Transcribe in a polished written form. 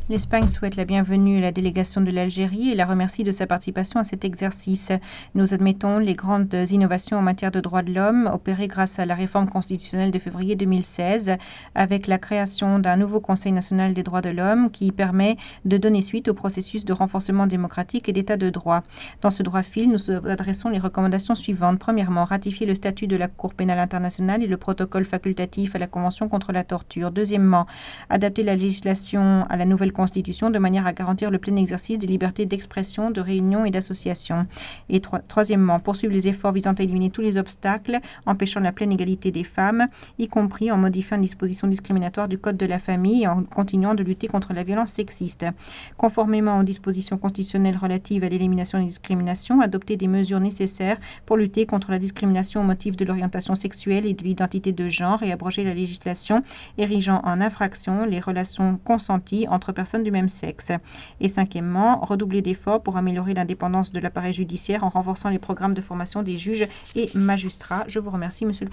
L'Espagne souhaite la bienvenue à la délégation de l'Algérie et la remercie de sa participation à cet exercice. Nous admettons les grandes innovations en matière de droits de l'homme opérées grâce à la réforme constitutionnelle de février 2016 avec la création d'un nouveau Conseil national des droits de l'homme qui permet de donner suite au processus de renforcement démocratique et d'état de droit. Dans ce droit fil, nous adressons les recommandations suivantes. Premièrement, ratifier le statut de la Cour pénale internationale et le protocole facultatif à la Convention contre la torture. Deuxièmement, adapter la législation à la nouvelle Constitution de manière à garantir le plein exercice des libertés d'expression, de réunion et d'association. Et troisièmement, poursuivre les efforts visant à éliminer tous les obstacles empêchant la pleine égalité des femmes, y compris en modifiant une disposition discriminatoire du Code de la famille et en continuant de lutter contre la violence sexiste. Conformément aux dispositions constitutionnelles relatives à l'élimination des discriminations, adopter des mesures nécessaires pour lutter contre la discrimination au motif de l'orientation sexuelle et de l'identité de genre et abroger la législation érigeant en infraction les relations consenties entre personnes du même sexe. Et cinquièmement, redoubler d'efforts pour améliorer l'indépendance de l'appareil judiciaire en renforçant les programmes de formation des juges et magistrats. Je vous remercie, Monsieur le